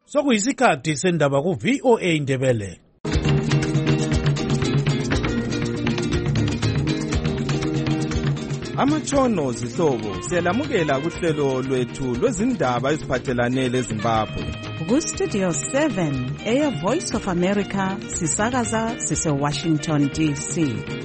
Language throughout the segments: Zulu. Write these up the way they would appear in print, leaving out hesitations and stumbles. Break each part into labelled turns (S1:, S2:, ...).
S1: Sokuyisikhathi sendaba ku VOA Indebele.
S2: Amatshono zihlobo siyalamukela kuhlelo lwethu lwezindaba eziphathelane leZimbabwe.
S3: Ku-Studio 7 Air Voice of America sisakaza sise-Washington DC.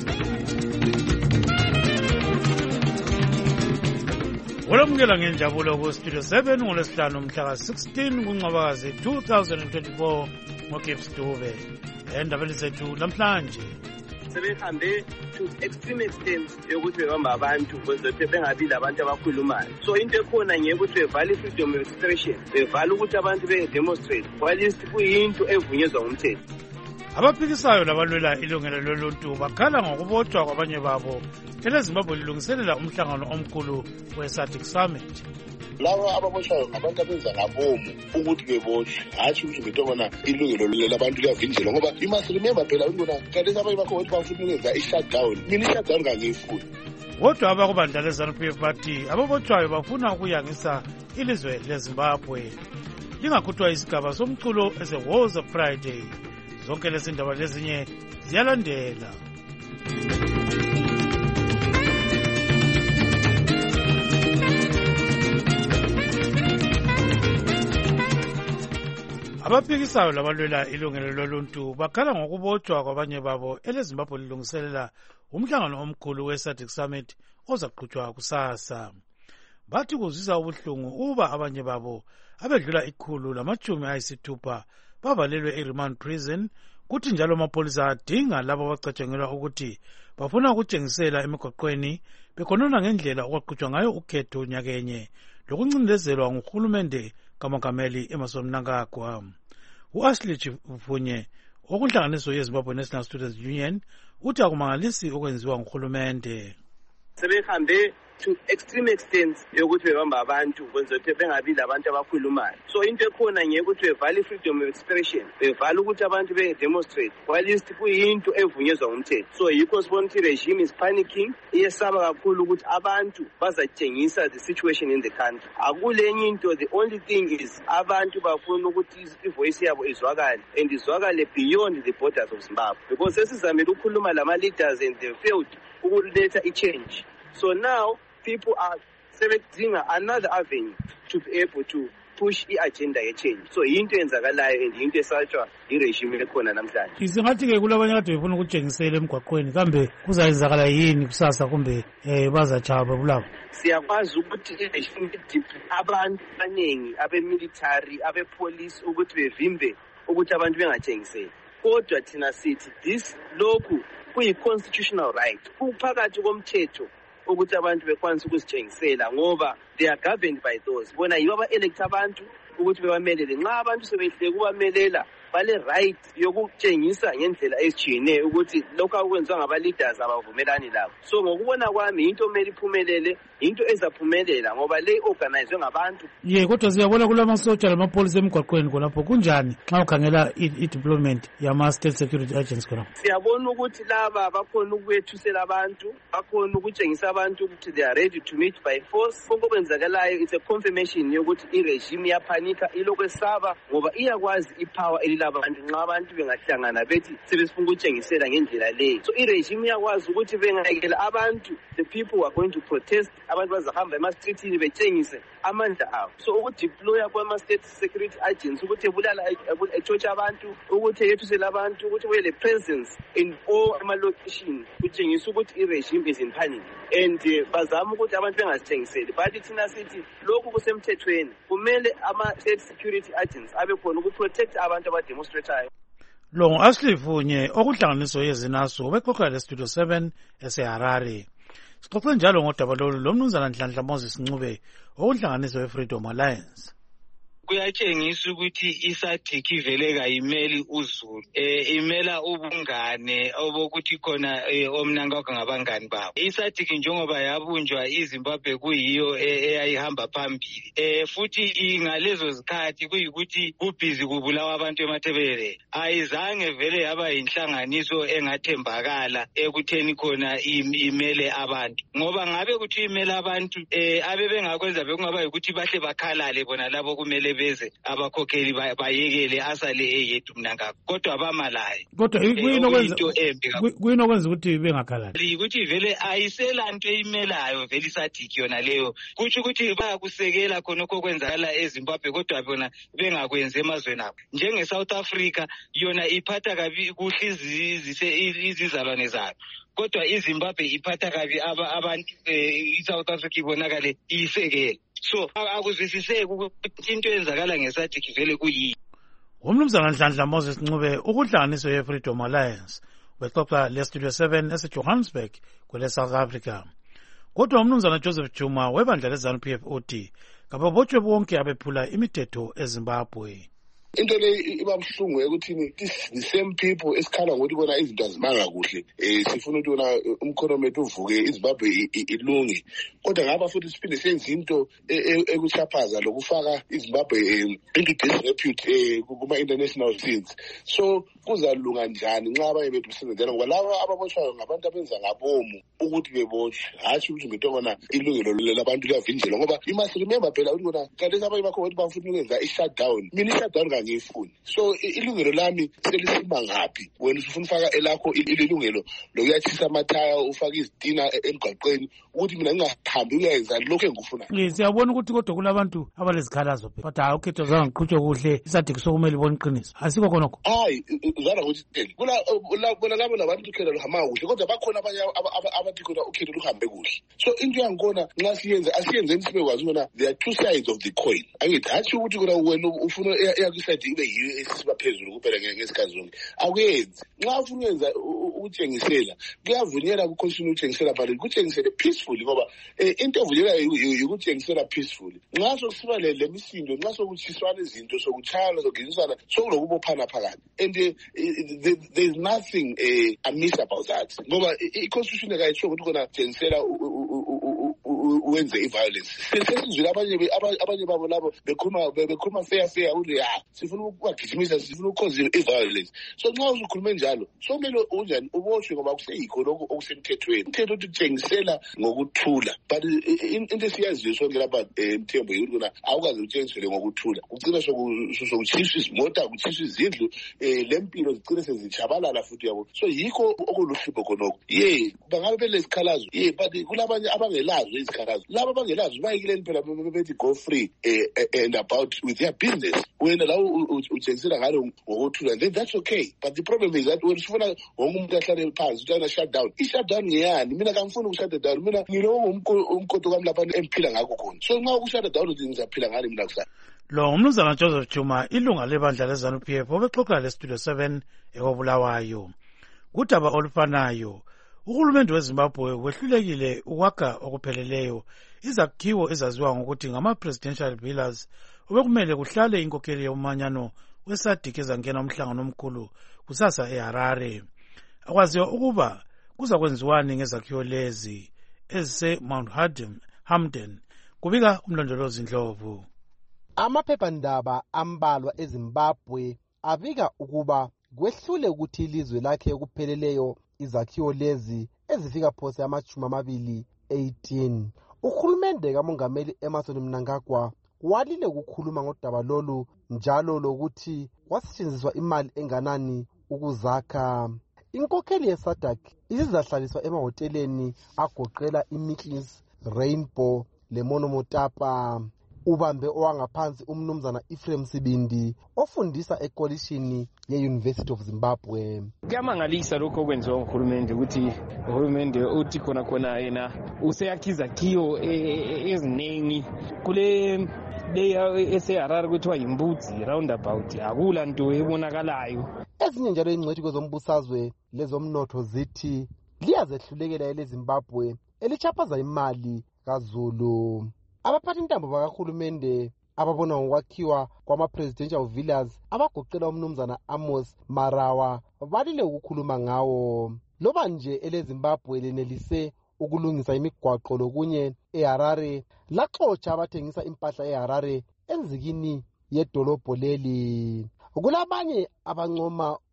S1: Olamukela ngenjabulo ku-Studio 7 ngolwesihlanu mhla ka-16 kuNcwabakazi 2024 ngoGibbs Dube. Endabeni zethu namhlanje
S4: sebehambe to extreme extent yokuthi bebamba abantu kwezokuthi bengabi labantu abakhulumayo. So into ekhona ngeke ukuthi bevale freedom of expression, bevale ukuthi abantu be-demonstrate whilst kuyinto evunyezwa ngumthetho.
S1: Abaphikisayo labalwela ilungelo loluntu bakhala ngokubotshwa kwabanye babo eleZimbabwe lilungiselela umhlangano omkhulu we-SADC Summit.
S5: Labo ababoshwayo ngabantu abenza ngabomu ukuthi beboshwe, hatshi ukuthi ngitobona ilungelo labantu liyavinjelwa ngoba you must remember phela ukubona kanti abanye bakho ukuthi bafuna ukwenza i-shutdown. Mina i-shutdown kangiyifuni.
S1: Kodwa abakubandla le-ZANU-PF bathi ababoshwayo bafuna ukuyangisa ilizwe leZimbabwe lingakhuthwa isigaba somculo ese-Wars of Friday. Zonke lezi ndaba lezinye ziyalandela. Abaphikisayo labalwela ilungelo loluntu bakhala ngokubotshwa kwabanye babo eleZimbabwe lilungiselela umhlangano omkhulu we-SADC Summit ozaqhutshwa kusasa. Bathi kuzwisa ubuhlungu uba abanye babo abedlula 160 bavalelwe eRemand Prison, kuthi njalo amapolisa adinga labo abacatshangelwa ukuthi bafuna ukutshengisela emigwaqweni bekhonona ngendlela okwaqhutshwa ngayo ukhetho nyakenye lokuncindezelwa nguhulumende kamongameli Emmerson Mnangagwa. U-Ashley Chifunye okunhlanganiso yeZimbabwe National Students Union uthi akumangalisi okwenziwa nguhulumende.
S4: Sebehambe to extreme extent yokuthi bebamba abantu kwezokuthi bengabi labantu abakhulumayo. So into ekhona ngeke ukuthi bevale freedom of expression, bevale ukuthi abantu be-demonstrate whilst kuyinto evunyezwa ngumthetho. So yikho sibona ukuthi regime is panicking, iyesaba kakhulu ukuthi abantu bazatshengisa the situation in the country. Akulenye into, the only thing is abantu bafuna ukuthi ivoice yabo izwakale and izwakale beyond the borders of Zimbabwe, because sesizamile ukukhuluma lama-leaders and they failed ukuletha i-change. So now people are selecting another avenue to be able to push i-agenda ye-change. So yinto enzakalayo and yinto esatshwa i-regime ekhona namhlanje.
S1: Isingathi-ke kulabanye kade befuna ukutshengisela emgwaqweni kambe kuzayenzakala yini kusasa kumbe bazatshaba babulawa?
S4: Siyakwazi ukuthi i-regime abantu abaningi abe-military abe-police ukuthi bevimbe ukuthi abantu bengatshengiseli. Kodwa thina sithi this lokhu kuyi-constitutional right, kuphakathi komthetho ukuthi abantu bekwanisa ukuzitshengisela ngoba they are governed by those. Bona yibo aba-electa abantu ukuthi bebamelele. Nxa abantu sebehleke ukubamelela bale-right yokutshengisa ngendlela ezijiyeneyo ukuthi lokhu akwenziwa ngaba-leaders abavumelani labo. So ngokubona kwami into kumele iphumelele, into ezaphumelela ngoba le organizwe ngabantu.
S1: Kodwa siyabona kulamasotsha lamapolisa emgwaqweni khonapho kunjani xa ukhangela i-deployment yama-state security agents khonapho?
S4: Siyabona ukuthi laba bakhona ukwethusela abantu, bakhona ukutshengisa abantu ukuthi they are ready to meet by force. Konke okwenzakalayo it's a confirmation yokuthi i-regime iyaphanika, ilokhu esaba ngoba iyakwazi ipower abantu nxa abantu bengahlangana bethi sebesifuna ukutshengisela ngendlela leyo. So i-regime iyakwazi ukuthi bengayekela abantu, the people who are going to protest, abantu bazahamba ema-streetini betshengise amandla abo. So ukudeploya kwama-state security agents ukuthi ebulala etshotsha abantu, ukuthi yethusele abantu, ukuthi kube le-presence in all ama-location kutshengisa ukuthi i-regime is in panic and bazama ukuthi abantu bengazitshengiseli. But thina sithi lokhu kusemthethweni, kumele ama-state security agents abe khona ukuprotect abantu abademonstratayo.
S1: Lo ngu-Ashley Funye okuhlanganiso yezinaso ubexoxa le-Studio 7 eseHarare. Sixoxe njalo ngodaba lolu lomnumzana Nhlanhla Moses Ncube okunhlanganiso ye-Freedom Alliance.
S6: Kuyatshengisa ukuthi i-SADC ivele kayimeli uZulu, imela ubungane obokuthi khona oMnangagwa ngabangani babo. I-SADC njengoba yabunjwa iZimbabwe kuyiyo eyayihamba phambili, futhi ngalezo zikhathi kuyikuthi kubhizi kubulawa abantu emathebele, ayizange vele yaba yinhlanganiso engathembakala ekutheni khona imele abantu, ngoba ngabe kuthi imele abantu abe bengakwenza bekungaba ukuthi bahle bakhalale bona labo kumele beze abakhokheli bayekele asale eyedwa Mnangagwa kodwa bamalaye
S1: kodwa kuyini okwenza ukuthi bengakhalali
S6: ukuthi vele ayisela nto eyimelayo vele iSADC yona leyo kuthi ukuthi bayakusekela khonokho kwenzakala eZimbabwe kodwa bona bengakwenza emazweni abo njenge South Africa yona iphatha kabi kuhle izizalwane zayo kodwa iZimbabwe iphatha kabi abantu iSouth Africa ibonakale iyisekela so akuzwisiseki ukuthi into eyenzakala ngeSADC vele kuyini.
S1: Umnumzana Nhlanhla Moses Ncube ukuhlanganiso ye-Freedom Alliance bexoxa le-Studio 7 ese-Johannesburg kwele South Africa. Kodwa umnumzana Joseph Juma webandla le-ZANU-PF uthi ngababotshwe bonke abephula imithetho eZimbabwe.
S5: Into le ibabuhlungu ekuthini the same people esikhala ngokuthi kona izinto azimanga kuhle sifuna ukuthi wona umkhonomi wethu uvuke iZimbabwe ilunge kodwa ngaba futhi siphinde senze into ekuchaphaza lokufaka iZimbabwe into disrepute kuma international scenes so kuzalunga njani nxa abanye bethu besenzela ngoba laba ababotshwayo ngabantu abenza ngabomu ukuthi bebotshwe hatshi ukuthi ngento kona ilungelo labantu liyavinjelwa ngoba you must remember phela ukuthi kona kanti abanye bakho ukuthi bafuna ukwenza i-shutdown mina i-shutdown ngifuni so ilungelo lami selisima ngaphi wena ufuna ufaka elakho ilungelo lokuyachisa amathaya ufaka izitina emgwaqweni ukuthi mina ngingahambi uyenza lokho engifuna
S1: siyabona ukuthi kodwa kulabantu abalezikhalazo but hayi ukhetho zange ngiqhutshwe kuhle iSADC sokumele ibone iqiniso asikho khonokho
S5: hayi zana ukuthi tele bona labo nabantu ukhetho luhamba kuhle kodwa bakhona abanye abathi khona ukhetho luhambe kuhle so into yangona nxa asiyenzeni sibe kwazi bona there are two sides of the coin angithi hatshi ukuthi kona wena ufuna yakwiside ibe yiyo esisiba phezulu kuphela ngesikhathi zonke akuyenzi nxa ufuna ukwenza ukutshengisela kuyavunyela ku-constitution ukutshengisela but kutshengisele peacefully ngoba into evunyela ukutshengisela peacefully nxa sokusiba le misindo nxa sokutshiswana izinto sokutshayana sokuginyisana sokulokubophana phakathi and there is nothing amiss about that ngoba i-constitution kayitsho ukuthi kona tshengisela wenze i-violence sesizwile abanye babo labo bekhuluma fair ukuthi sifuna ukubagijimisa sifuna ukukhoza i-violence so nxa uzukhulume njalo somele unjani ubotshwe ngoba kuseyikho lokhu okusemthethweni umthetho uthi kutshengisela ngokuthula but into esiyaziyo sonke lapha Mthembu yikuthi kona awukaze utshengisele ngokuthula kugcina sokutshiswa izimota kutshiswa izindlu lempilo zigcine sezichabalala futhi yabo so yikho okuluhlupho khonokho bangabe belesikhalazo but kulabanye abangelazo izikhalazo laba abangelazo bayekileni phela bethi go free and about with their business wena la utshengisela ngalo ngokuthula then that's okay but the problem is that when sifuna wonke umuntu ahlale phansi uthi ana shutdown i-shutdown ngiyani mina kangifuni ukushut down mina ngilo umkoto kwami lapha emphila ngakho khona so nxa ukushut down uthi ngizaphila ngani mina kusasa
S1: lo umnumzana Joseph Juma ilunga lebandla le-ZANU-PF obexoxa le-Studio 7 ekobulawayo kudaba olufanayo uhulumende weZimbabwe wehlulekile ukwakha okupheleleyo izakhiwo ezaziwa ngokuthi ngama-presidential villas obekumele kuhlale inkokheli yomanyano weSADC ezangena umhlangano omkhulu kusasa eHarare akwaziwa ukuba kuzakwenziwani ngezakhiwo lezi ezise-Mount Hamden kubika umlondolozi Ndlovu.
S7: Amaphephandaba ambalwa eZimbabwe abika ukuba kwehlule ukuthi ilizwe lakhe okupheleleyo izakhiwo lezi ezifika phose ama-18 uhulumende kamongameli Emmerson Mnangagwa walile ukukhuluma ngodaba lolu njalo lokuthi kwasetshenziswa imali enganani ukuzakha inkokheli yeSADC izizahlaliswa emahoteleni agoqela iMickles, Rainbow leMonomotapa ubambe owangaphansi umnumzana Ephraim Sibindi ofundisa ekolishini ye-University of Zimbabwe.
S8: Kuyamangalisa lokho okwenziwa nguhulumende ukuthi uhulumende uthi khona yena useyakhiza zakhiwo eziningi kule leya eseHarare kuthiwa yimbudzi roundabout akula nto ebonakalayo.
S7: Ezinye njalo ingcwethi kwezombusazwe lezomnotho zithi liyazehlulekela eleZimbabwe elichaphaza imali kaZulu. Abaphathi intambo bakahulumende ababona ngokwakhiwa kwama-presidential villas abagoqela umnumzana Amos Marawa balile ukukhuluma ngawo. Loba nje eleZimbabwe lenelise ukulungisa imigwaqo lokunye eHarare laxotsha abathengisa impahla eHarare enzikini yedolobho leli. Kulabanye abancoma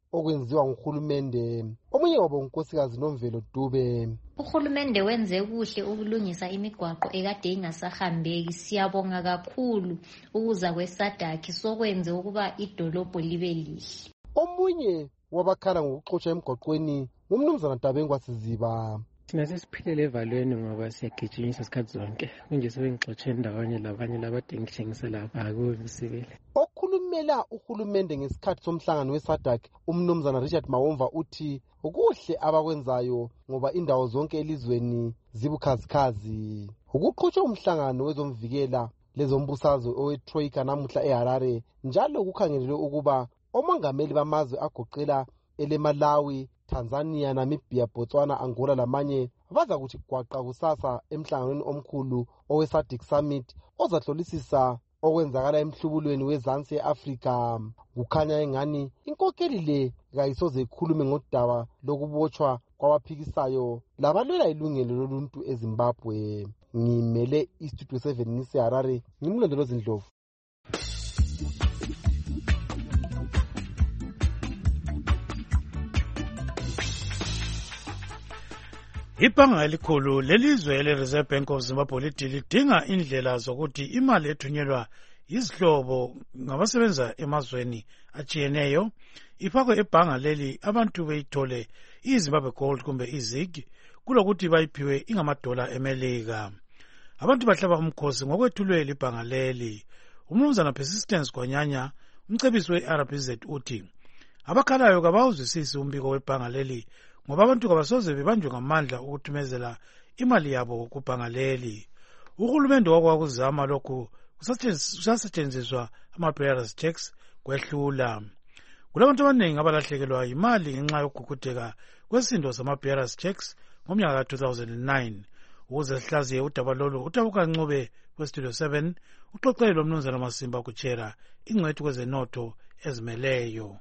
S7: okwenziwa nguhulumende. Omunye wabo unkosikazi Nomvelo Dube.
S9: Uhulumende wenze kuhle ukulungisa imigwaqo ekade ingasahambeki. Siyabonga kakhulu ukuza kweSADC sokwenze ukuba idolobho libe lihle.
S7: Omunye wabakhala ngokuxotsha emgwaqweni ngumnumzana Dabengwa Siziba.
S10: Thina sesiphilele evalweni ngoba siyagijinyiswa isikhathi zonke. Kunje sebengixotshe ndawonye labanye labadengitshengisa lapha akusibele.
S7: Okhulumela uhulumende ngesikhathi somhlangano weSADC umnumzana Richard Mawomva uthi kuhle abakwenzayo ngoba indawo zonke elizweni zibukhazikhazi. Ukuqhutshwa umhlangano wezomvikela lezombusazwe oweTroika namuhla eHarare njalo kukhangelelwe ukuba omongameli bamazwe agoqela eleMalawi, Tanzania, Namibia, Botswana, Angola lamanye baza kuthi gwaqa kusasa emhlanganweni omkhulu oweSADC Summit ozahlolisisa okwenzakala emhlubulweni wezansi eAfrika. Kukhanya engani inkokeli le kayisoze ikhulume ngodaba lokubotshwa kwabaphikisayo labalwela ilungelo loluntu eZimbabwe. Ngimele iStudio 7 ngiseHarare, ngimlondolozi Ndlovu.
S1: Ibhanga elikhulu lelizwe ele-Reserve Bank of Zimbabwe lithi lidinga indlela zokuthi imali ethunyelwa izihlobo ngabasebenza emazweni atshiyeneyo ifakwe ebhanga leli abantu beyithole iZimbabwe Gold kumbe iZig kulokuthi bayiphiwe ingamadola eMelika. Abantu bahlaba umkhosi ngokwethulwe libhanga leli. Umnumzana Persistence Gwanyanya, umcebisi we-RBZ uthi abakhalayo kabawuzwisisi umbiko webhanga leli ngoba abantu kabasoze bebanjwe ngamandla ukuthumezela imali yabo kubhanga leli. Uhulumende wakwakuzama lokhu kusasetshenziswa ama-bearers checks kwehlula. Kulabantu abaningi abalahlekelwa imali ngenxa yokugugudeka kwesindo sama-bearers checks ngomnyaka ka-2009. Ukuze sihlaziye udaba lolu uTabuka Ncube kweStudio 7 uxoxele lomnumzana Masimba Kuchera ingcwethi kwezenotho ezimeleyo.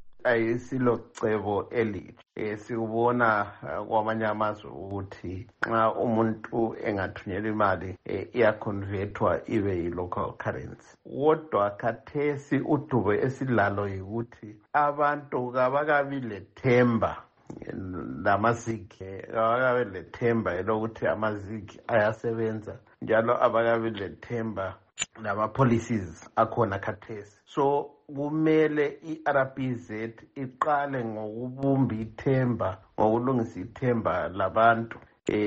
S11: Ayisilocebo elihle sikubona kwamanye amazwe ukuthi nxa umuntu engathunyelwa imali iyaconvertwa ibe yi-local currency. Kodwa khathesi udubo esilalo yikuthi abantu kabakabi lethemba lamazigi, kabakabi lethemba elokuthi amazigi ayasebenza njalo abakabi lethemba nama-policies akhona khathesi. So kumele i-RBZ iqale ngokubumba ithemba, ngokulungisa ithemba labantu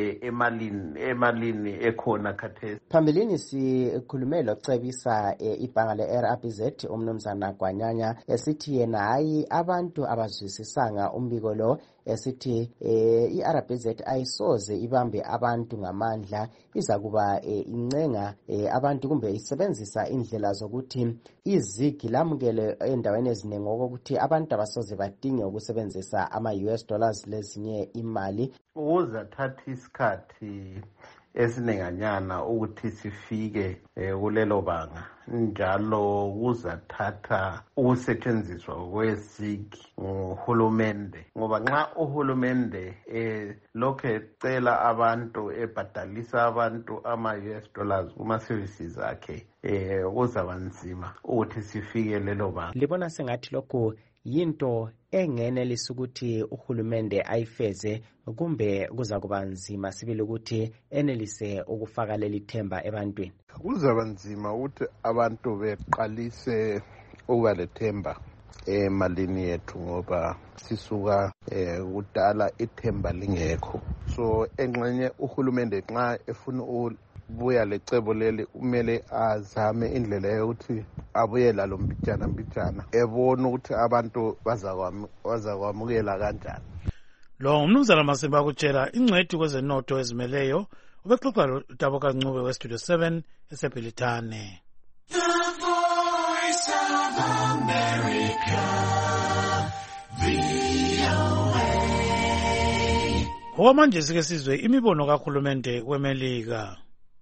S11: emalini ekhona khathesi.
S12: Phambilini sikhulume locebisa ibhanga le-RBZ umnumzana Gwanyanya esithi yena hayi abantu abazwisisanga umbiko lo, esithi i-RBZ ayisoze ibambe abantu ngamandla, izakuba incenga abantu kumbe isebenzisa indlela zokuthi izigi lamukele endaweni eziningi okokuthi abantu abasoze badinge ukusebenzisa ama-US dollars lezinye imali.
S11: Uzathatha isikhathi esinenganyana ukuthi sifike kulelo banga, njalo kuzathatha ukusetshenziswa kwezigi nguhulumende, ngoba nxa uhulumende lokhu ecela abantu ebhadalisa abantu ama-US dollars kuma-services akhe kuzaba nzima ukuthi sifike lelo banga.
S12: Libona sengathi lokhu yinto engenelisa ukuthi uhulumende ayifeze kumbe kuza kuba nzima sibili ukuthi enelise ukufaka leli themba ebantwini?
S11: Kuzaba nzima ukuthi abantu beqalise ukuba lethemba emalini yethu ngoba sisuka kudala ithemba lingekho. So engxenye uhulumende nxa efuna buya lecebo leli kumele azame indlela yokuthi abuye lalo mbijana ebona ukuthi abantu bazakwamukela kanjani.
S1: Lo umnumzana Masimba Kuchera ingcwethi kwezenotho ezimeleyo ubexoxa loTabuka Ncube weStudio 7 eseBhelithane. The Voice of America, VOA. Okwamanje sike sizwe imibono kahulumende weMelika.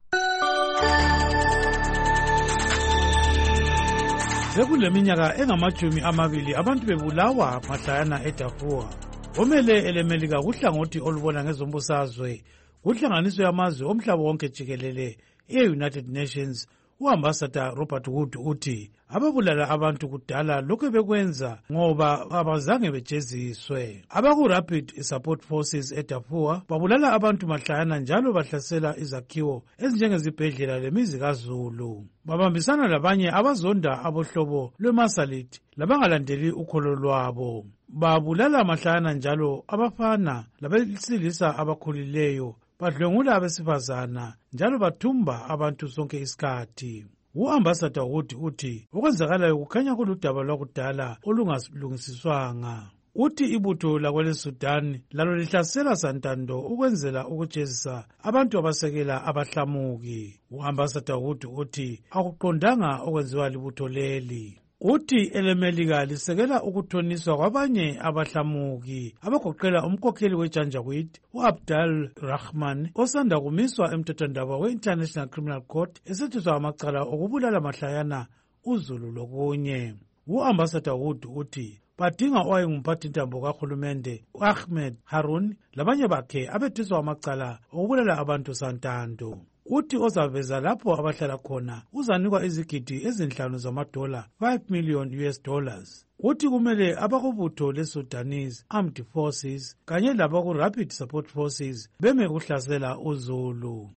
S1: Sekuleminyaka engamajumi abantu bebulawa mahlayana eDarfur. Omele eleMelika kuhlangothi olubona ngezombusazwe kuhlanganiswe amazwe omhlaba wonke jikelele e-United Nations U-Ambassador Robert Wood uthi ababulala abantu kudala lokhu bekwenza ngoba abazange bejeziswe. Abaku-Rapid Support Forces eDarfur babulala abantu mahlayana njalo bahlasela izakhiwo ezinjengezibhedlela lemizi kaZulu. Babambisana labanye abazonda abohlobo lweMasalit labangalandeli ukholo lwabo. Babulala mahlayana njalo abafana labesilisa abakhulileyo, badlwengula abesifazana njalo bathumba abantu sonke isikhathi. U-Ambassador Wood uthi okwenzakalayo kukhanya kuludaba lwakudala olungalungisiswanga. Uthi ibutho lakwele Sudan lalo lihlasela santando ukwenzela ukujezisa abantu abasekela abahlamuki. U-Ambassador Wood uthi akuqondanga okwenziwa libutho leli. Uthi elemelika lisekela ukuthoniswa kwabanye abahlamuki abagoqela umkhokheli weJanjaweed u-Abdul Rahman osanda kumiswa emthethwandaba we-International Criminal Court esethuswa amacala okubulala mahlayana uZulu lokunye. U-Ambassador Wood uthi badinga owayengumphathintambo kahulumende u-Ahmed Harun labanye bakhe abethuswa amacala okubulala abantu santando. Uthi ozaveza lapho abahlala khona uzanikwa izigidi ezinhlanu zamadola, $5 million. Uthi kumele abakubutho le-Sudanese Armed Forces kanye labaku-Rapid Support Forces beme ukuhlasela uZulu.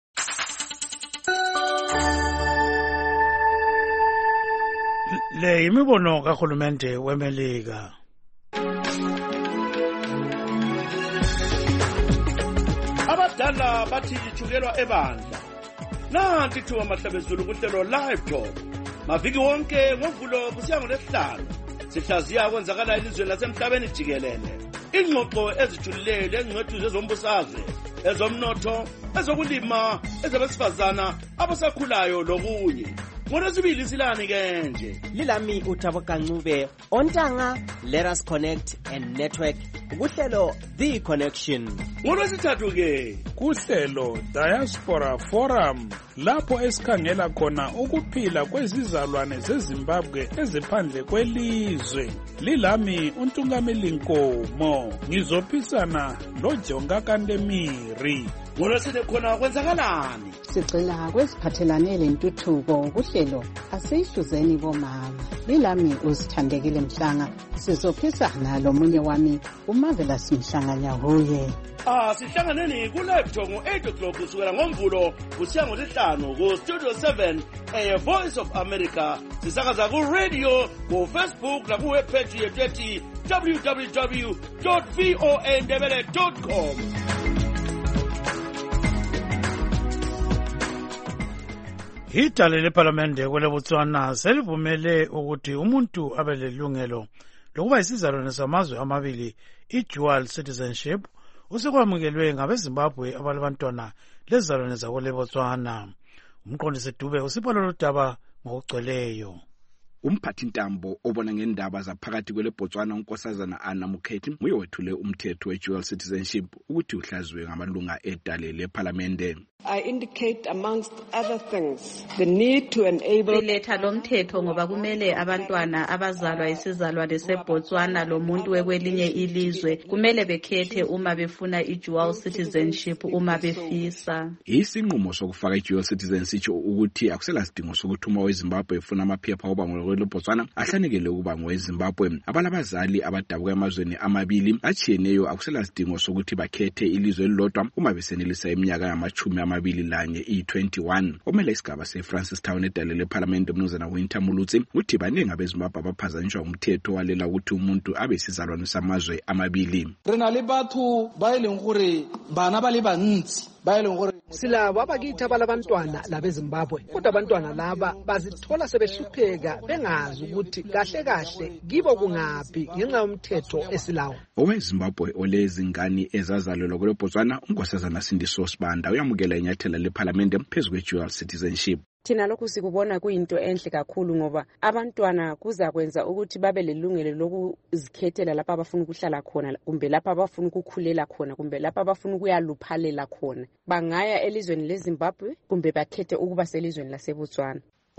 S1: Le imibono kahulumende weMelika.
S13: Abadala bathi ithukelwa ebandla. Nanti thuba mahlabezulu kuhlelo live talk. Maviki wonke ngovulo kusiya ngoLwesihlanu. Sihlaziya kwenzakala elizweni lasemhlabeni jikelele. Ingxoxo ezijulile ezingcwethu zezombusazwe, ezomnotho, ezokulima, ezabesifazana, abasakhulayo lokunye. Ngolwesibili silani ke nje.
S12: Lilami uThabo Kancube. Ontanga, let us connect and network. Kuhlelo The Connection.
S13: Ngolwesithathu ke
S14: kuhlelo Diaspora Forum lapho esikhangela khona ukuphila kwezizalwane zeZimbabwe eziphandle kwelizwe. Lilami uNtungameli Nkomo. Ngizophisana loJonga Kandemiri.
S13: Ngolwesine khona kwenzakalani?
S3: Sigcina kwesiphathelane lentuthuko kuhlelo asihluzeni bomama. Lilami uSithandekile Mhlanga. Sizophisana lomunye wami uMarvelous Mhlanganya huye.
S13: Sihlanganeni ku-live talk ngo-8 o'clock kusukela ngomvulo kusiya ngoLwesihlanu ku-Studio 7 Voice of America. Sisakaza ku-radio, ku-Facebook naku-webpage yethu ethi www.voandebele.com.
S1: Idale leParlamente kwele Botswana selivumele ukuthi umuntu abe lelungelo lokuba isizalwane samazwe amabili i-dual citizenship usekwamukelwe ngabeZimbabwe abalabantwana lezizalwane zakwele Botswana. Umqondisi Dube usipha lolu daba ngokugcweleyo.
S15: Umphathintambo obona ngendaba zaphakathi kwele Botswana uNkosazana Anna Mokhethi nguye wethule umthetho we-dual citizenship ukuthi uhlazwe ngamalunga edale leParlamente.
S16: I indicate amongst other things the need to enable
S17: letha lomthetho ngoba kumele abantwana abazalwa isizalwane seBotswana lomuntu wekwelinye ilizwe kumele bekhethe uma befuna i-dual citizenship uma befisa.
S15: Isinqumo sokufaka i-dual citizenship ukuthi akusela sidingo sokuthi uma weZimbabwe efuna amaphepha oba ngolweBotswana ahlanekele ukuba ngoweZimbabwe. Abalabazali abadabuka emazweni amabili achiyeneyo akusela sidingo sokuthi bakhethe ilizwe elilodwa uma besenelisa iminyaka yamachumi amabili lanye i-21. Omele isigaba seFrancistown edale leParlamente umnumzana Winter Mulutsi uthi baningi abeZimbabwe abaphazanyiswa umthetho walela ukuthi umuntu abe isizalwane samazwe amabili.
S18: Rena le batho ba eleng gore bana ba le bantsi
S19: silabo abakithi abalabantwana labeZimbabwe kodwa abantwana laba bazithola sebehlupheka bengazi ukuthi kahle kahle kibo kungaphi ngenxa yomthetho esilawo.
S15: OweZimbabwe olezingane ezazalelwa kweBotswana uNkosazana Sindiso Sibanda uyamukela inyathela leParlamente phezu kwe-dual citizenship.
S20: Thina lokhu sikubona kuyinto enhle kakhulu ngoba abantwana kuzakwenza ukuthi babe lelungelo lokuzikhethela lapha abafuna ukuhlala khona kumbe lapha abafuna ukukhulela khona kumbe lapha abafuna ukuyaluphalela khona. Bangaya elizweni leZimbabwe kumbe bakhethe ukuba selizweni laseBotswana.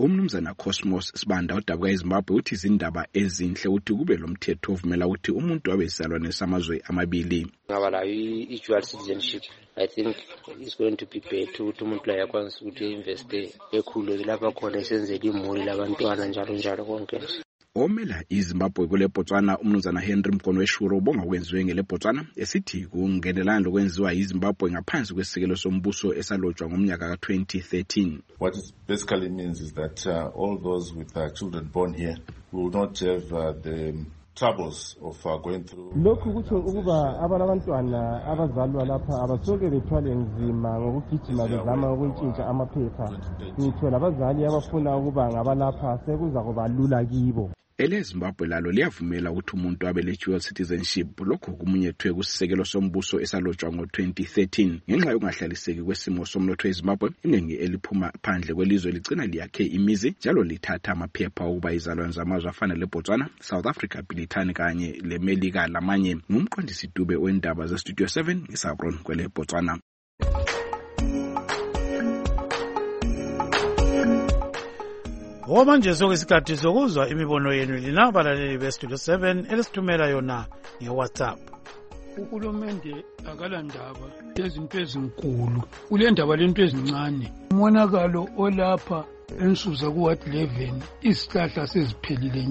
S15: Umnumzana Cosmos Sibanda odabuka eZimbabwe uthi izindaba ezinhle uthi kube lomthetho ovumela ukuthi umuntu abe isalwane samazwe amabili.
S21: Ngabala i-dual citizenship, I think it's going to be better ukuthi umuntu la yakwazi ukuthi investe ekhulu lapha khona esenzele imuli labantwana njalo njalo konke.
S15: Omela iZimbabwe kule Botswana umnumzana Henry Mkonweshuro ubonga kwenziwe ngele Botswana esithi kungenelana lokwenziwa iZimbabwe ngaphansi kwesikelo sombuso esalotshwa ngomnyaka ka2013.
S22: What it basically means is that all those with children born here will not have the troubles of going through.
S23: Lokhu kuthi ukuba abantwana abazalwa lapha abasoke bethwale nzima ngokugijima bezama ukuntshintsha amaphepha. Ngitho labazali abafuna ukuba ngabalapha sekuza kuba lula kibo.
S15: EleZimbabwe lalo liyavumela ukuthi umuntu abe le-dual citizenship lokho kumunyethwe kusisekelo sombuso esalotshwa ngo2013 ngenxa yokungahlaliseki kwesimo somnotho eZimbabwe. Iningi eliphuma phandle kwelizwe ligcina liyakhe imizi njalo lithatha amaphepha ukuba izalwane zamazwe afana leBotswana, South Africa, Britani kanye leMelika lamanye. Ngumqondisi Dube wendaba zeStudio 7 ngisabron kwele Botswana.
S1: Manje sokuyisikhathi sokuzwa imibono yenu lina abalaleli beStudio 7 elisithumela yona ngeWhatsApp.
S24: Uhulumende akalandaba lezinto ezinkulu, ulendaba lento ezincane. Umonakalo olapha ensuza kuward 11 isihlahla seziphelile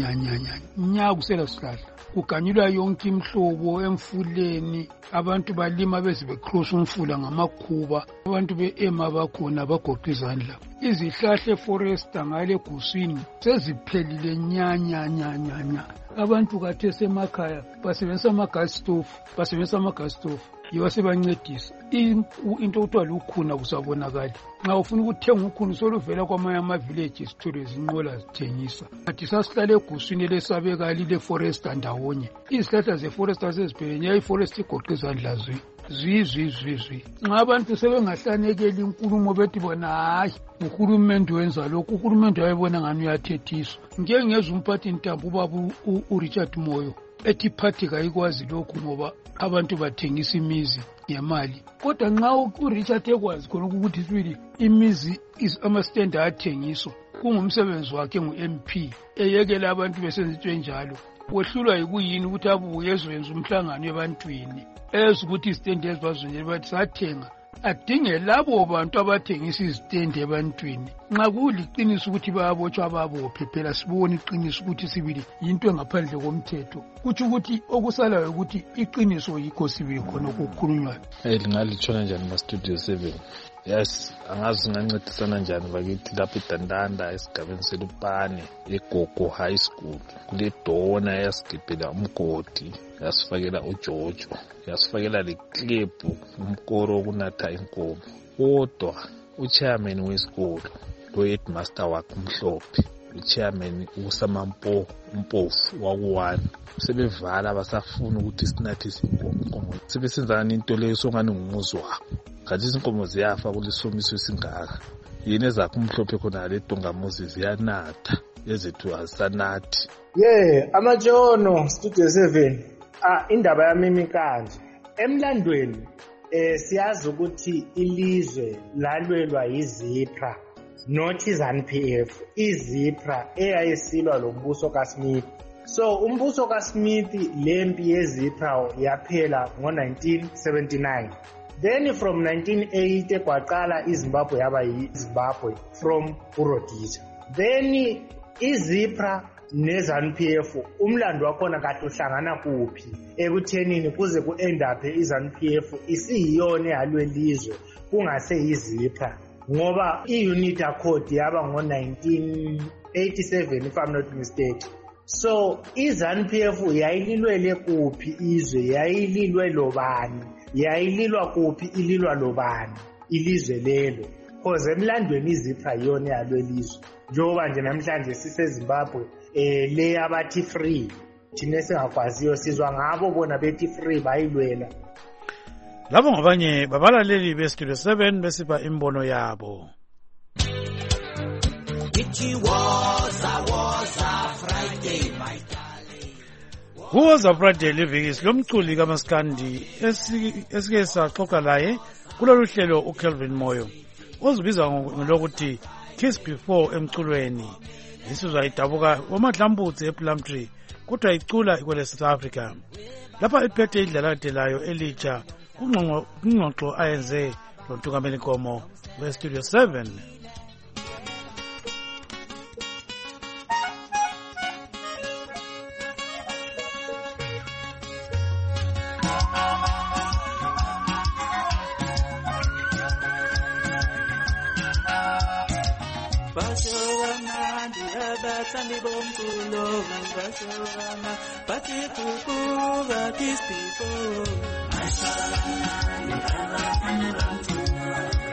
S24: nya kusela sihlahla. Kuganyulwa yonke imhlobo emfuleni, abantu balima beze becross umfula ngamakhuba, abantu beema bakhona bagoqa izandla. Izihlahla eforest ngale Guswini seziphelile nya. Abantu kade semakhaya basebenzisa ama-gas stove, yiwa sebancedisa. Into kuthiwa lukhuna kusabonakali. Nxa ufuna ukuthenga ukhuna soluvela kwamanye ama-village sithole zinqola zithengisa. Kanti sasihlale eGuswini lesabekali le-forest ndawonye. Izihlahla ze-forest seziphelile, iforest igoqa izandla zwi. Nxa abantu sebengahlanekela inkulumo bethi bona hayi uhulumende wenza lokhu, uhulumende wayebona ngani uyathethiswa. Ngeke ngezwe umphathi ntambo ubaba uRichard Moyo ethi party kayikwazi lokhu ngoba abantu bathengisa imizi ngemali. Kodwa nxa uRichard ekwazi khona ukuthi sibili imizi ama-stand athengiswa kungumsebenzi wakhe ngu-MP eyekela abantu besenza njalo. Wehlulwa yikuyini ukuthi abuye ezwenza umhlangano ebantwini ukuthi izitendi ezibazwenye bathi sathenga adinge labo bantu abathengisa izitendi ebantwini. Nxa kuliqiniso ukuthi bayabotshwa babophe phela sibone iqiniso ukuthi sibili yinto engaphandle komthetho, kuthi ukuthi okusalayo ukuthi iqiniso yikho sibili khona okukhulunywayo.
S25: Lingalitshona njani ma-Studio 7? Yes, angazi ngancedisana njani bakithi lapha eDandanda esigabeni seLupane eGogo High School. Kule dona yasigibhela umgodi yasifakela uJojo, yasifakela leklephu umkoro wokunatha inkomo. Kodwa uchairman wesikolo lo-headmaster wakhe umhlophe, uchairman uSamampo Mpofu wakuwani sebevala abasafuna ukuthi sinathise inkomo. Sebesenzana into leyo songani ngumuzi wabo. Kanti izinkomo ziyafa kulesomiso esingaka. Yini ezakhe umhlophe khona le Dongamuzi ziyanatha ezethu azisanathi.
S26: Amajono Studio 7. Indaba yami imikanje. Emlandweni siyazi ukuthi ilizwe lalwelwa yiZIPRA not iZANU-PF. iZIPRA eyayisilwa lombuso kaSmith. So umbuso kaSmith lempi yeZIPRA yaphela ngo1979. Then from 1980 kwaqala iZimbabwe yaba yiZimbabwe from uRhodesia. Then iZIPRA neZANU-PF umlando wakhona kade uhlangana kuphi ekuthenini kuze ku-endaphe iZANU-PF isiyiyona eyalwelizwe kungase yiZIPRA ngoba i-unit accord yaba ngo1987 if I'm not mistaken. So iZANU-PF yayililwele kuphi izwe, yayililwe lobani, yayililwa kuphi, ililwa lobani ilizwe lelo, cause emlandweni iZIPRA yona yalwelizwe. Njengoba nje namhlanje siseZimbabwe le abathi free, thina singakwaziyo sizwa ngabo bona bethi free bayilwela.
S1: Labo ngabanye babalaleli beStudio 7 besipha imbono yabo.
S27: It was a Friday, my darling.
S1: Was a Friday living lomculi kaMaskandi esike saxoxa laye kulolu hlelo uKelvin Moyo. Ozibiza ngokuthi Kiss Before emculweni. Insizwa idabuka oMadlambutsi ePlumtree kodwa icula ikwele South Africa. Lapha iphethe idlalade layo elitsha kungxoxo ayenze loNtungameli Nkomo weStudio 7.
S2: Bathandi bomculo bashawana bathi kukuba Kiss Before bashawana abathandi bomculo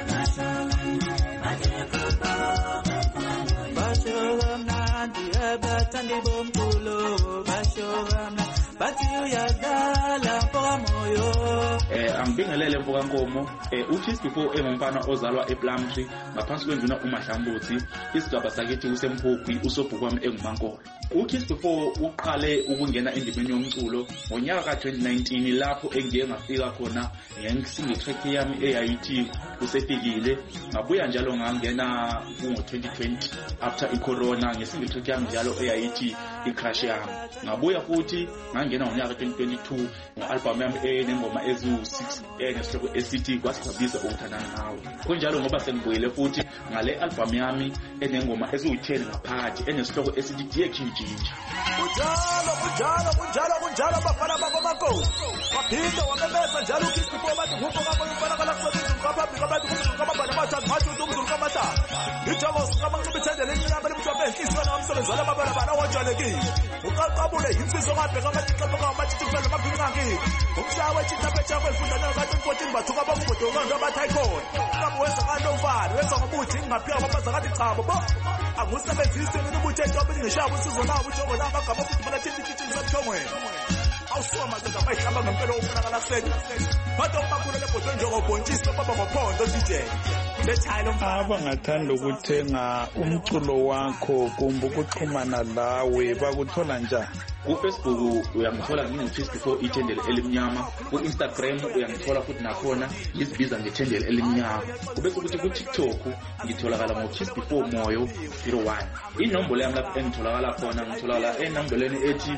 S2: bashawana bathandi bomculo bashawana bathi uyadala moyo.
S4: Angibingelele mfoka Nkomo. uKiss Before engumfana ozalwa ePlumtree ngaphansi kwenduna uMadlambutsi, isigaba sakithi uSemphokhwi, usobhuku wami enguMankolo. uKiss Before uqale ukungena endimeni yomculo ngonyaka ka-2019 lapho engiye ngafika khona ngesingle track yami eyayithi Kusefikile. Ngabuya njalo ngangena ngo-2020 after icorona ngesingle track yami njalo eyayithi Crush yami. Ngabuya futhi ngangena ngonyaka 2022 nge-album yami enengoma eziwu-6 enesihloko esithi Kwasijabulisa Ukuthandana Nawe. Kunjalo ngoba sengibuyele futhi ngale album yami enengoma eziwu-10 ngaphakathi enesihloko esithi Dear King Ginger.
S5: Kunjalo bafana bakomakhosi baphinda wamemeza njalo uKiss Before bathi ngupho kaboyifana kalakusebenzisa ukapublic abantu kumzukababana bathathu ngathi uNtunguzulu kaMahla ijogos kamanxiba ithendele enyama lemthwaphe enhliziyo namsebenzi wala mabalabala owajalekile uqaqabule insizwa ngabheka amajixepo kamathithi kuphela amavini ngangini umhlaba wechithaphetshako elifundanyana ka-2014 bathuka bakugodokanga abathi ayikhona kabe wenza kantomfana wenza ngobuthi ngingaphiwa babaza kathi chabo bo angusebenzisi mina ubuthi entobe ngishaya usizo labo ujongo labo agaba futhi phela thithi semthongweni awusuka madoda bayihlamba ngempela ofunakala seni kodwa ubakhulele ebhodweni njengobhontshisi baba maphondo DJ
S14: abangathanda ukuthenga umculo wakho kumbe ukuxhumana lawe bakuthola njani?
S4: KuFacebook uyangithola nginguKiss Before ithendele elimnyama, kuInstagram uyangithola futhi nakhona ngizibiza ngethendele elimnyama, kubese ukuthi kuTikTok ngitholakala ngoKiss Before Moyo 01. Inombolo yami lapho engitholakala khona ngitholakala enombolweni ethi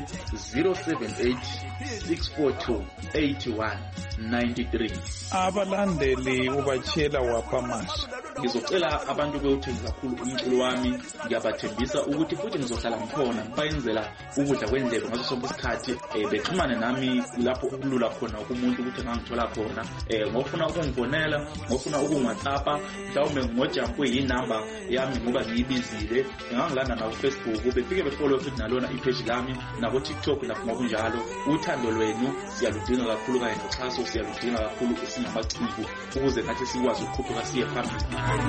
S4: 078-642-8193.
S14: Abalandeli ubachela waphamasi.
S4: Ngizocela abantu bewuthenga kakhulu umculo wami, ngiyabathembisa ukuthi futhi ngizohlala ngikhona bayenzela ukudla kwendlebe ngaso sonke isikhathi, bexhumane nami lapho ukulula khona kumuntu ukuthi ngangithola khona. Ngofuna ukungifonela, ngofuna ukungiwhatsappa, mhlawumbe ngojampu yinamba yami ngoba ngiyibizile, ngangilanda na kuFacebook befike befollow futhi nalona ipage lami nabo TikTok lapho ngokunjalo. Uthando lwenu siyaludinga kakhulu kanye noxhaso siyaludinga kakhulu esingamaciko ukuze nathi sikwazi ukukhuphuka siye phambili.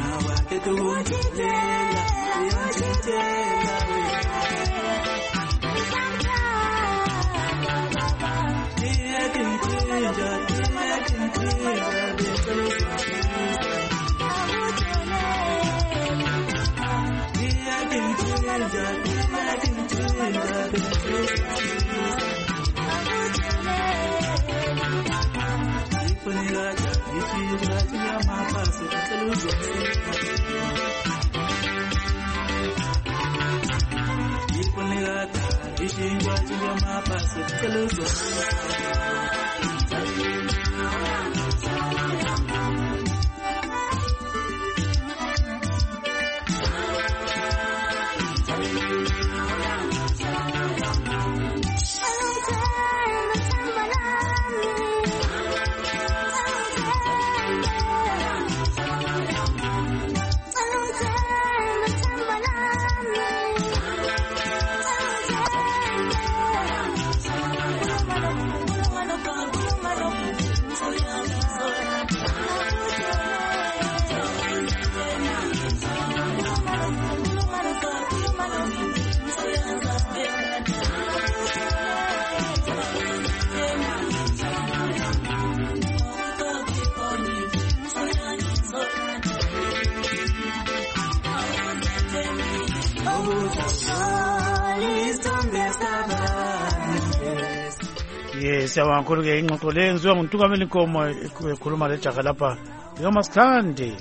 S1: Siyabonga kakhulu-ke ingxoxo le yenziwa nguNtungameli Nkomo ekhuluma lejaha lapha ngamasikande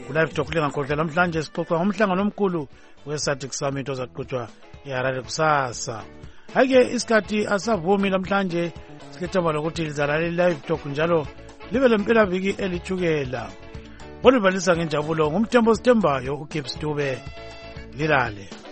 S1: Ku-Live Talk lingakhohlwa namhlanje sixoxa ngomhlangano omkhulu we-SADC Summit ozaqhutshwa eHarare kusasa. Hhayi-ke isikhathi asavumi namhlanje silethemba lokuthi lizalaleli Live Talk njalo libe lempelaviki elithukela. Olibalisa ngenjabulo ngumthembo sithembayo uGibbs Dube. Lilale.